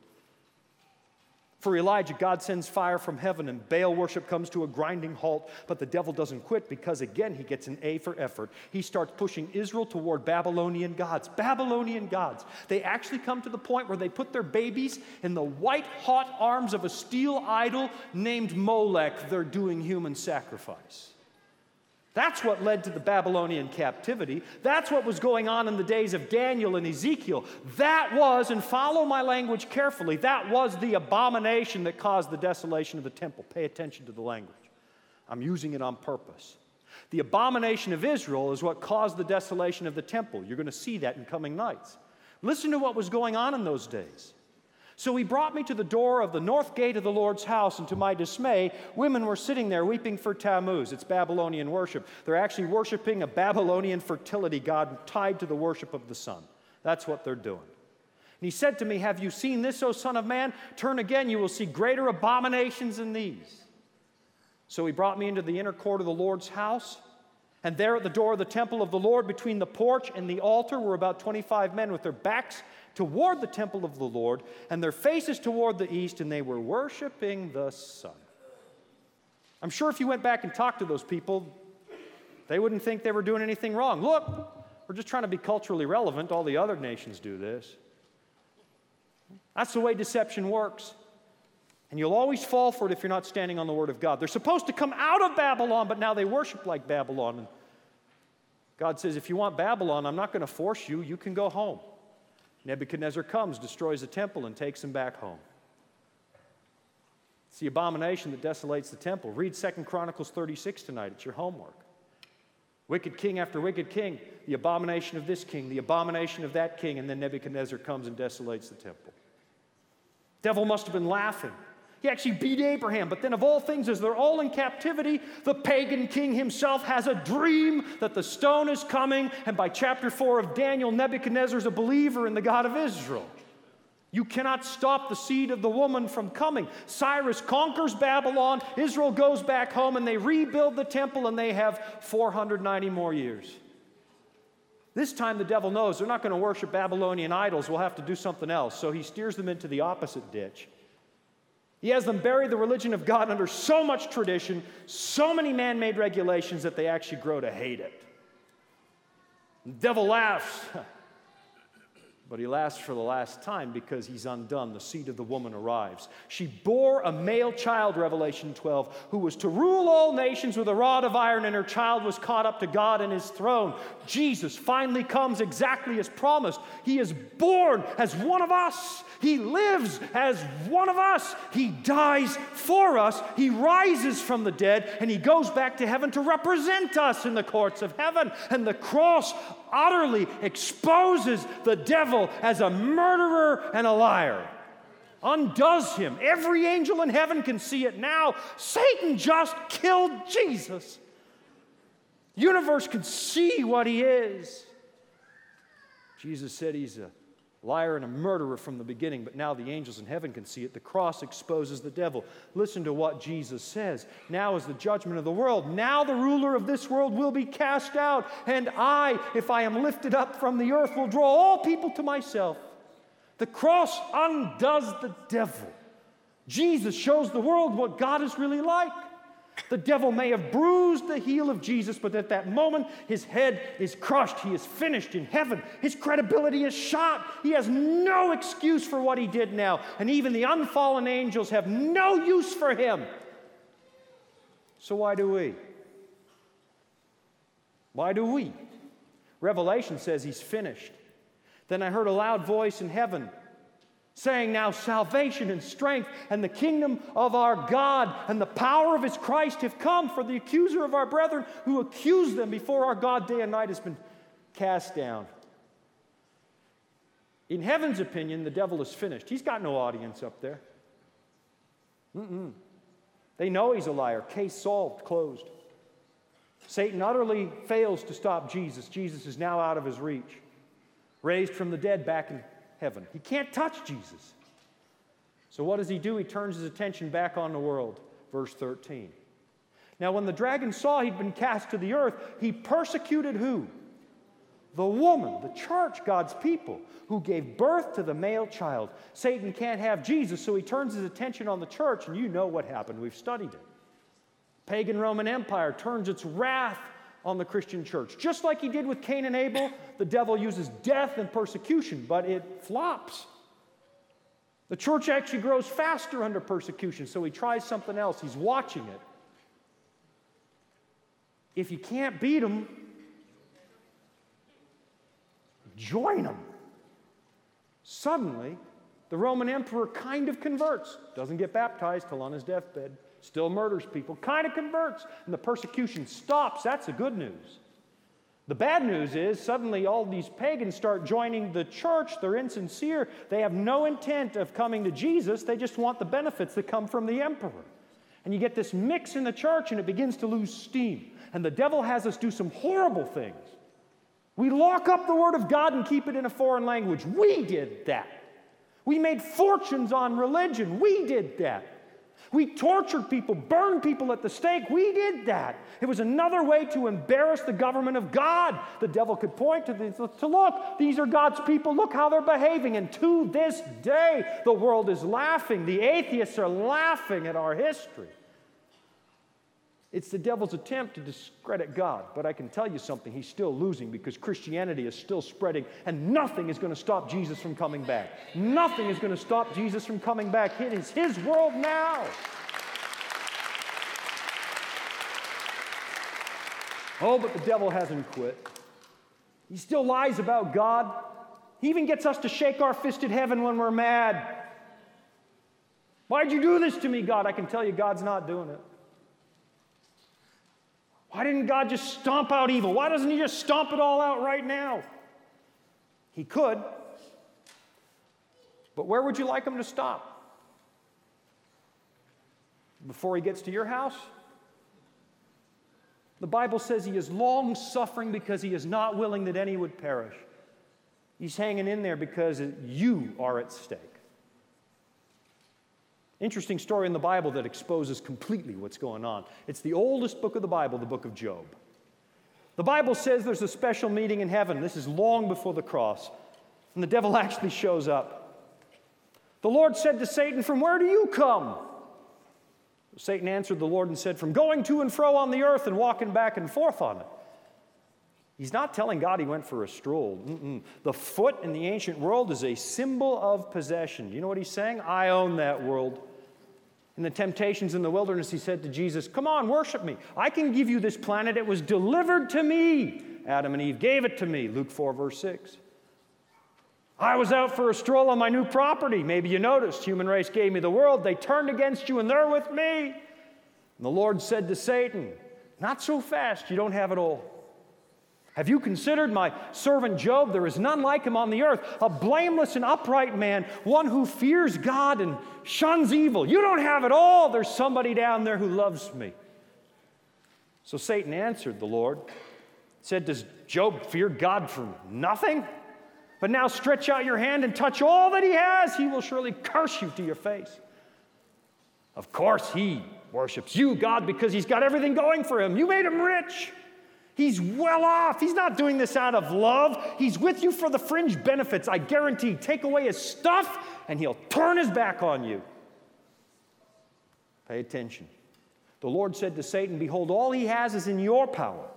For Elijah, God sends fire from heaven, and Baal worship comes to a grinding halt, but the devil doesn't quit, because again he gets an A for effort. He starts pushing Israel toward Babylonian gods. Babylonian gods. They actually come to the point where they put their babies in the white-hot arms of a steel idol named Molech. They're doing human sacrifice. That's what led to the Babylonian captivity. That's what was going on in the days of Daniel and Ezekiel. That was, and follow my language carefully, that was the abomination that caused the desolation of the temple. Pay attention to the language. I'm using it on purpose. The abomination of Israel is what caused the desolation of the temple. You're going to see that in coming nights. Listen to what was going on in those days. So he brought me to the door of the north gate of the Lord's house, and to my dismay, women were sitting there weeping for Tammuz. It's Babylonian worship. They're actually worshiping a Babylonian fertility god tied to the worship of the sun. That's what they're doing. And he said to me, have you seen this, O son of man? Turn again, you will see greater abominations than these. So he brought me into the inner court of the Lord's house, and there at the door of the temple of the Lord, between the porch and the altar, were about 25 men with their backs toward the temple of the Lord, and their faces toward the east, and they were worshiping the sun. I'm sure if you went back and talked to those people, they wouldn't think they were doing anything wrong. Look, we're just trying to be culturally relevant. All the other nations do this. That's the way deception works. And you'll always fall for it if you're not standing on the Word of God. They're supposed to come out of Babylon, but now they worship like Babylon. And God says, if you want Babylon, I'm not going to force you. You can go home. Nebuchadnezzar comes, destroys the temple, and takes him back home. It's the abomination that desolates the temple. Read 2 Chronicles 36 tonight. It's your homework. Wicked king after wicked king. The abomination of this king, the abomination of that king, and then Nebuchadnezzar comes and desolates the temple. Devil must have been laughing. He actually beat Abraham. But then of all things, as they're all in captivity, the pagan king himself has a dream that the stone is coming. And by chapter 4 of Daniel, Nebuchadnezzar is a believer in the God of Israel. You cannot stop the seed of the woman from coming. Cyrus conquers Babylon. Israel goes back home, and they rebuild the temple, and they have 490 more years. This time the devil knows they're not going to worship Babylonian idols. We'll have to do something else. So he steers them into the opposite ditch. He has them bury the religion of God under so much tradition, so many man-made regulations that they actually grow to hate it. The devil laughs, but he laughs for the last time because he's undone. The seed of the woman arrives. She bore a male child, Revelation 12, who was to rule all nations with a rod of iron, and her child was caught up to God and his throne. Jesus finally comes exactly as promised. He is born as one of us. He lives as one of us. He dies for us. He rises from the dead, and he goes back to heaven to represent us in the courts of heaven. And the cross utterly exposes the devil as a murderer and a liar. Undoes him. Every angel in heaven can see it now. Satan just killed Jesus. The universe can see what he is. Jesus said he's a liar and a murderer from the beginning, but now the angels in heaven can see it. The cross exposes the devil. Listen to what Jesus says. Now is the judgment of the world. Now the ruler of this world will be cast out, and I, if I am lifted up from the earth, will draw all people to myself. The cross undoes the devil. Jesus shows the world what God is really like. The devil may have bruised the heel of Jesus, but at that moment, his head is crushed. He is finished in heaven. His credibility is shot. He has no excuse for what he did now. And even the unfallen angels have no use for him. So why do we? Why do we? Revelation says he's finished. Then I heard a loud voice in heaven saying, now salvation and strength and the kingdom of our God and the power of his Christ have come, for the accuser of our brethren who accused them before our God day and night has been cast down. In heaven's opinion, the devil is finished. He's got no audience up there. They know he's a liar. Case solved, closed. Satan utterly fails to stop Jesus. Jesus is now out of his reach. Raised from the dead back in heaven. He can't touch Jesus. So what does he do? He turns his attention back on the world. Verse 13. Now when the dragon saw he'd been cast to the earth, he persecuted who? The woman, the church, God's people, who gave birth to the male child. Satan can't have Jesus, so he turns his attention on the church, and you know what happened. We've studied it. Pagan Roman Empire turns its wrath on the Christian church. Just like he did with Cain and Abel, the devil uses death and persecution, but it flops. The church actually grows faster under persecution, so he tries something else. He's watching it. If you can't beat him, join him. Suddenly, the Roman emperor kind of converts. Doesn't get baptized till on his deathbed. Still murders people, kind of converts, and the persecution stops. That's the good news. The bad news is suddenly all these pagans start joining the church. They're insincere. They have no intent of coming to Jesus. They just want the benefits that come from the emperor. And you get this mix in the church, and it begins to lose steam. And the devil has us do some horrible things. We lock up the Word of God and keep it in a foreign language. We did that. We made fortunes on religion. We did that. We tortured people, burned people at the stake. We did that. It was another way to embarrass the government of God. The devil could point to this, to look, these are God's people. Look how they're behaving. And to this day, the world is laughing. The atheists are laughing at our history. It's the devil's attempt to discredit God. But I can tell you something, he's still losing because Christianity is still spreading, and nothing is going to stop Jesus from coming back. Nothing is going to stop Jesus from coming back. It is his world now. Oh, but the devil hasn't quit. He still lies about God. He even gets us to shake our fist at heaven when we're mad. Why'd you do this to me, God? I can tell you God's not doing it. Why didn't God just stomp out evil? Why doesn't he just stomp it all out right now? He could. But where would you like him to stop? Before he gets to your house? The Bible says he is long-suffering because he is not willing that any would perish. He's hanging in there because you are at stake. Interesting story in the Bible that exposes completely what's going on. It's the oldest book of the Bible, the book of Job. The Bible says there's a special meeting in heaven. This is long before the cross. And the devil actually shows up. The Lord said to Satan, "From where do you come?" Satan answered the Lord and said, "From going to and fro on the earth and walking back and forth on it." He's not telling God he went for a stroll. The foot in the ancient world is a symbol of possession. You know what he's saying? I own that world. In the temptations in the wilderness, he said to Jesus, "Come on, worship me. I can give you this planet. It was delivered to me. Adam and Eve gave it to me." Luke 4, verse 6. I was out for a stroll on my new property. Maybe you noticed. Human race gave me the world. They turned against you, and they're with me. And the Lord said to Satan, "Not so fast. You don't have it all. Have you considered my servant Job? There is none like him on the earth, a blameless and upright man, one who fears God and shuns evil. You don't have it all. There's somebody down there who loves me." So Satan answered the Lord, said, "Does Job fear God for nothing? But now stretch out your hand and touch all that he has. He will surely curse you to your face." Of course he worships you, God, because he's got everything going for him. You made him rich. He's well off. He's not doing this out of love. He's with you for the fringe benefits. I guarantee. Take away his stuff, and he'll turn his back on you. Pay attention. The Lord said to Satan, behold, all he has is in your power.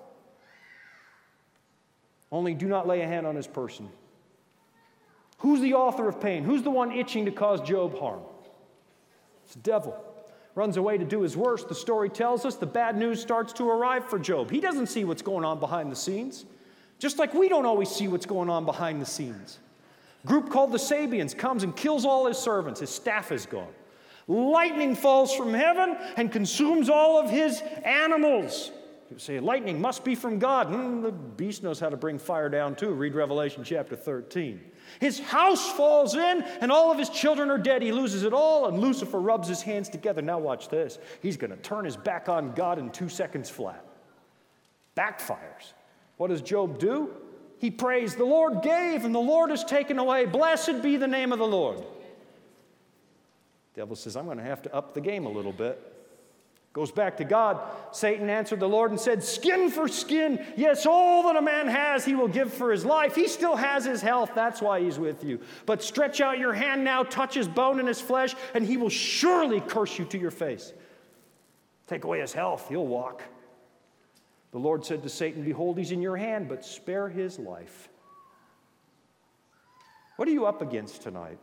Only do not lay a hand on his person. Who's the author of pain? Who's the one itching to cause Job harm? It's the devil. Runs away to do his worst. The story tells us the bad news starts to arrive for Job. He doesn't see what's going on behind the scenes, just like we don't always see what's going on behind the scenes. A group called the Sabians comes and kills all his servants. His staff is gone. Lightning falls from heaven and consumes all of his animals. You say, lightning must be from God. The beast knows how to bring fire down too. Read Revelation chapter 13. His house falls in and all of his children are dead. He loses it all and Lucifer rubs his hands together. Now watch this. He's going to turn his back on God in 2 seconds flat. Backfires. What does Job do? He prays, the Lord gave and the Lord has taken away. Blessed be the name of the Lord. The devil says, I'm going to have to up the game a little bit. Goes back to God. Satan answered the Lord and said, skin for skin. Yes, all that a man has he will give for his life. He still has his health. That's why he's with you. But stretch out your hand now, touch his bone and his flesh, and he will surely curse you to your face. Take away his health, he'll walk. The Lord said to Satan, behold, he's in your hand, but spare his life. What are you up against tonight?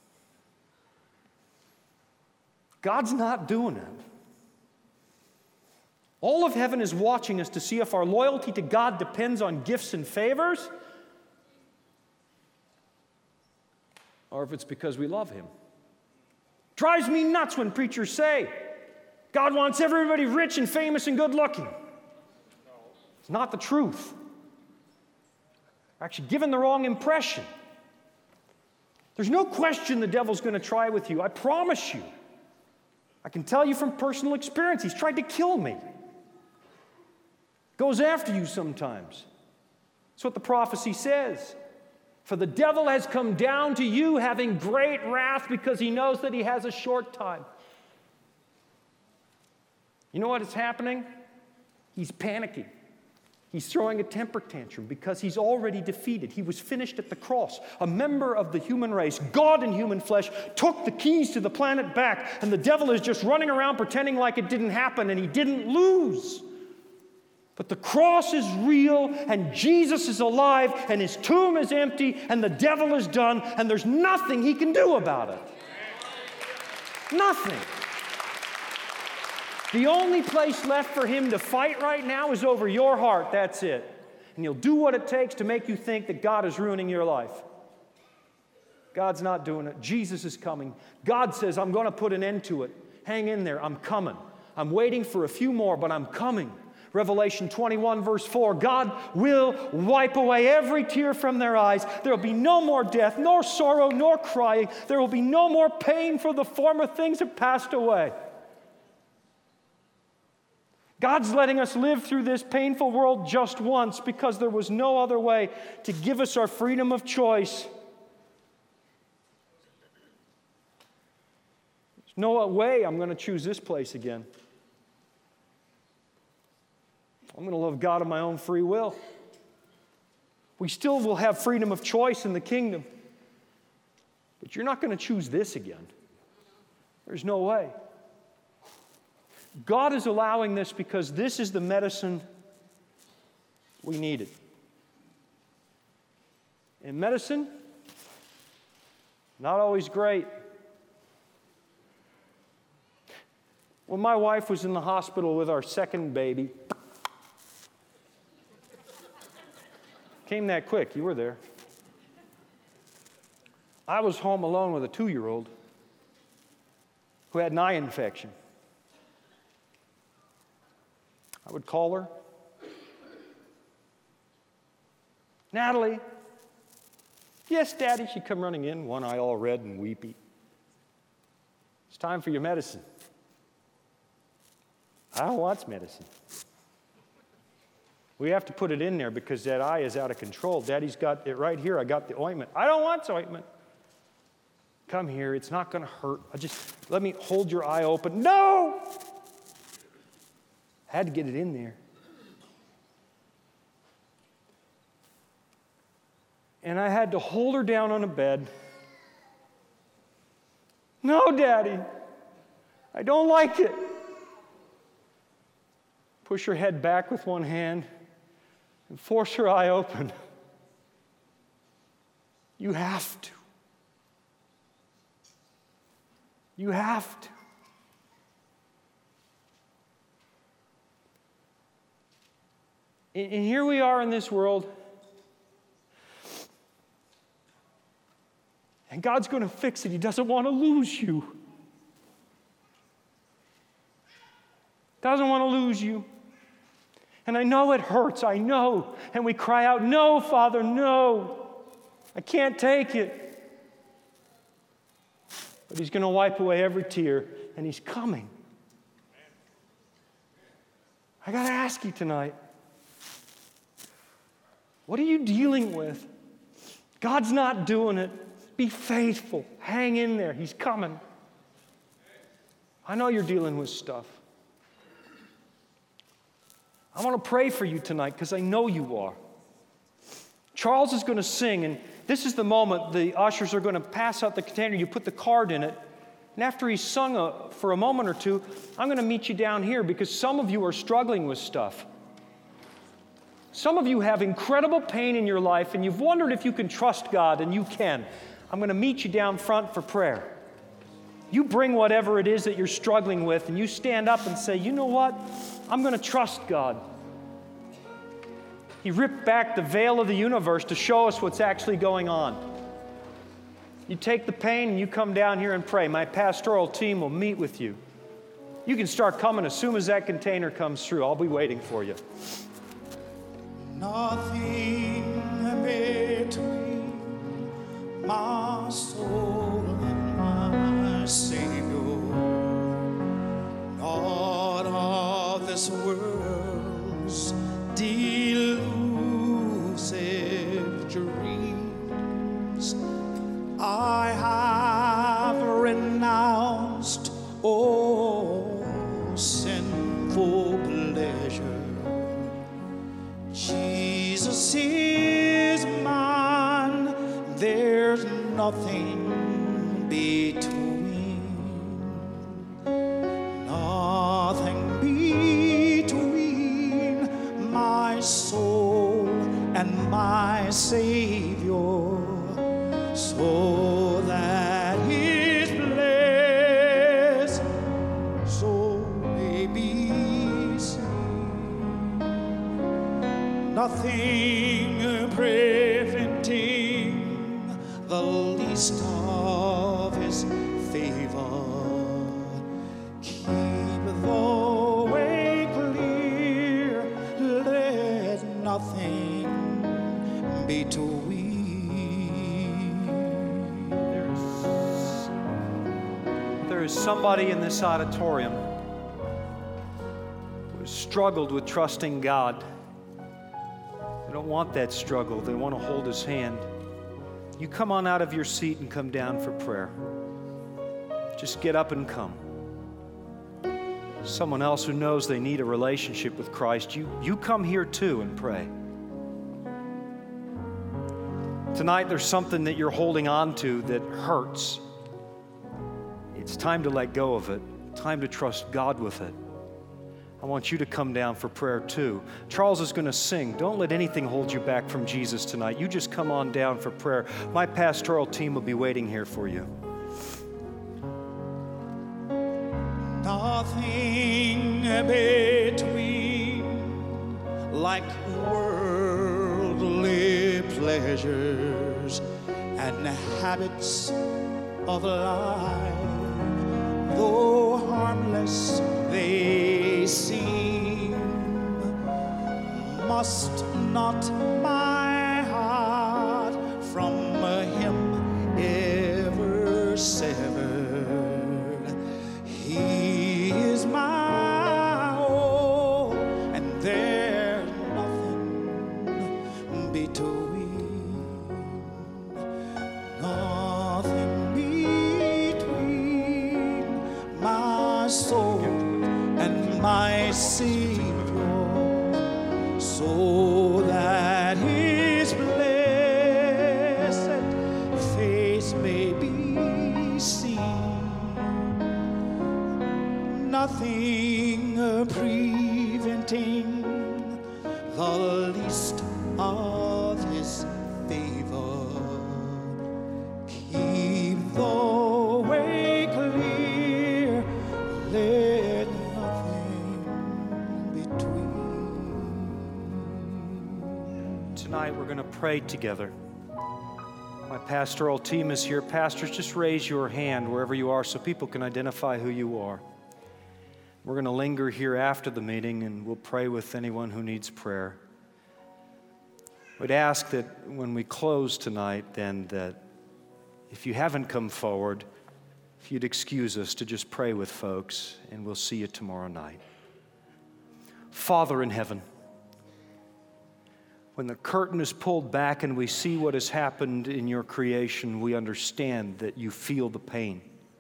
God's not doing it. All of heaven is watching us to see if our loyalty to God depends on gifts and favors or if it's because we love Him. Drives me nuts when preachers say, God wants everybody rich and famous and good looking. It's not the truth. They're actually given the wrong impression. There's no question the devil's going to try with you. I promise you. I can tell you from personal experience, he's tried to kill me. Goes after you sometimes. That's what the prophecy says. For the devil has come down to you having great wrath because he knows that he has a short time. You know what is happening? He's panicking. He's throwing a temper tantrum because he's already defeated. He was finished at the cross. A member of the human race, God in human flesh, took the keys to the planet back, and the devil is just running around pretending like it didn't happen, and he didn't lose. But the cross is real, and Jesus is alive, and his tomb is empty, and the devil is done, and there's nothing he can do about it. Nothing. The only place left for him to fight right now is over your heart. That's it. And he'll do what it takes to make you think that God is ruining your life. God's not doing it. Jesus is coming. God says, I'm going to put an end to it. Hang in there. I'm coming. I'm waiting for a few more, but I'm coming. Revelation 21, verse 4, God will wipe away every tear from their eyes. There will be no more death, nor sorrow, nor crying. There will be no more pain, for the former things have passed away. God's letting us live through this painful world just once because there was no other way to give us our freedom of choice. There's no way I'm going to choose this place again. I'm going to love God of my own free will. We still will have freedom of choice in the kingdom. But you're not going to choose this again. There's no way. God is allowing this because this is the medicine we needed. And medicine, not always great. When my wife was in the hospital with our second baby, came that quick, you were there. I was home alone with a 2-year-old who had an eye infection. I would call her. Natalie. Yes, Daddy. She'd come running in, one eye all red and weepy. It's time for your medicine. I don't want medicine. We have to put it in there because that eye is out of control. Daddy's got it right here. I got the ointment. I don't want ointment. Come here. It's not going to hurt. Let me hold your eye open. No! Had to get it in there. And I had to hold her down on a bed. No, Daddy. I don't like it. push her head back with one hand, and force her eye open. You have to. You have to. And here we are in this world, and God's going to fix it. He doesn't want to lose you. Doesn't want to lose you. And I know it hurts, I know. And we cry out, no, Father, no. I can't take it. But He's going to wipe away every tear, and He's coming. I got to ask you tonight, what are you dealing with? God's not doing it. Be faithful. Hang in there. He's coming. I know you're dealing with stuff. I want to pray for you tonight because I know you are. Charles is going to sing, and this is the moment the ushers are going to pass out the container. You put the card in it. And after he's sung for a moment or two, I'm going to meet you down here because some of you are struggling with stuff. Some of you have incredible pain in your life, and you've wondered if you can trust God, and you can. I'm going to meet you down front for prayer. You bring whatever it is that you're struggling with, and you stand up and say, you know what? I'm going to trust God. He ripped back the veil of the universe to show us what's actually going on. You take the pain and you come down here and pray. My pastoral team will meet with you. You can start coming as soon as that container comes through. I'll be waiting for you. Nothing between my soul and my Savior, not of this world's delusive dreams. I have renounced all sinful pleasure. Jesus is mine, there's nothing between, nothing between my soul and my Savior, so that His blessed soul may be seen. Nothing preventing the least of His favor. Keep the way clear, let nothing between. There is somebody in this auditorium who has struggled with trusting God. They don't want that struggle. They want to hold His hand. You come on out of your seat and come down for prayer. Just get up and come. Someone else who knows they need a relationship with Christ, you come here too and pray. Tonight there's something that you're holding on to that hurts. It's time to let go of it. Time to trust God with it. I want you to come down for prayer too. Charles is going to sing. Don't let anything hold you back from Jesus tonight. You just come on down for prayer. My pastoral team will be waiting here for you. Nothing between like worldly pleasures and habits of life, though harmless they seem, must not my heart from Him ever sever. He is my all, and there's nothing between, nothing between my soul and my Savior, so that His blessed face may be seen. Nothing preventing granting the least of his favor. Keep the way clear, let nothing between. Tonight we're going to pray together. My pastoral team is here. Pastors, just raise your hand wherever you are so people can identify who you are. We're going to linger here after the meeting, and we'll pray with anyone who needs prayer. We'd ask that when we close tonight, then, that if you haven't come forward, if you'd excuse us to just pray with folks, and we'll see you tomorrow night. Father in heaven, when the curtain is pulled back and we see what has happened in your creation, we understand that you feel the pain.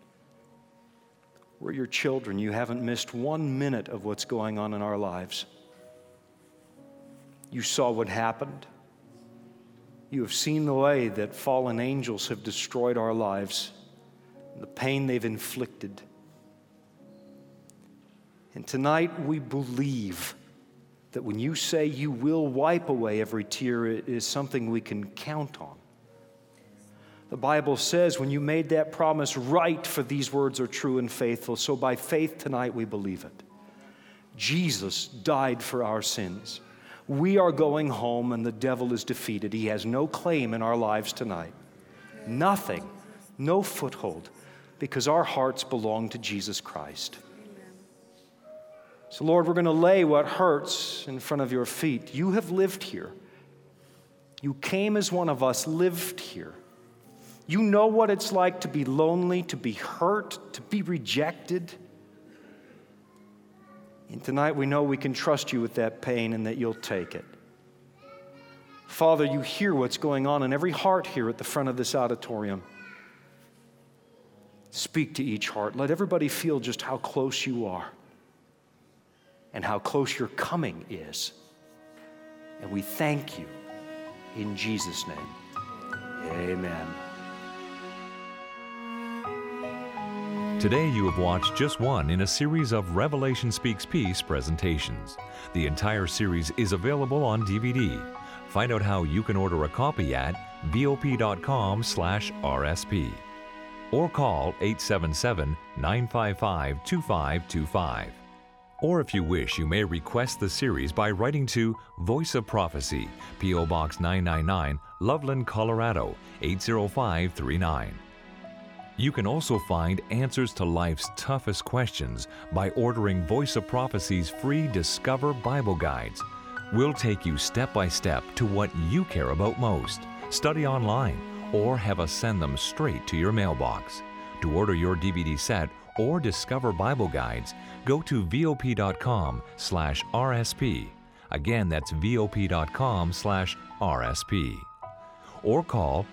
We're your children. You haven't missed 1 minute of what's going on in our lives. You saw what happened. You have seen the way that fallen angels have destroyed our lives, the pain they've inflicted. And tonight we believe that when you say you will wipe away every tear, it is something we can count on. The Bible says when you made that promise, write, for these words are true and faithful. So by faith tonight we believe it. Jesus died for our sins. We are going home and the devil is defeated. He has no claim in our lives tonight. Nothing, no foothold, because our hearts belong to Jesus Christ. So, Lord, we're going to lay what hurts in front of your feet. You have lived here. You came as one of us, lived here. You know what it's like to be lonely, to be hurt, to be rejected. And tonight we know we can trust you with that pain and that you'll take it. Father, you hear what's going on in every heart here at the front of this auditorium. Speak to each heart. Let everybody feel just how close you are and how close your coming is. And we thank you in Jesus' name. Amen. Today you have watched just one in a series of Revelation Speaks Peace presentations. The entire series is available on DVD. Find out how you can order a copy at vop.com/RSP or call 877-955-2525. Or if you wish, you may request the series by writing to Voice of Prophecy, P.O. Box 999, Loveland, Colorado, 80539. You can also find answers to life's toughest questions by ordering Voice of Prophecy's free Discover Bible Guides. We'll take you step by step to what you care about most. Study online or have us send them straight to your mailbox. To order your DVD set or Discover Bible Guides, go to vop.com/RSP. Again, that's vop.com/RSP. Or call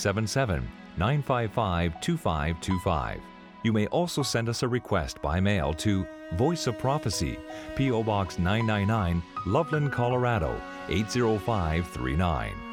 877-955-2525. You may also send us a request by mail to Voice of Prophecy, P.O. Box 999, Loveland, Colorado, 80539.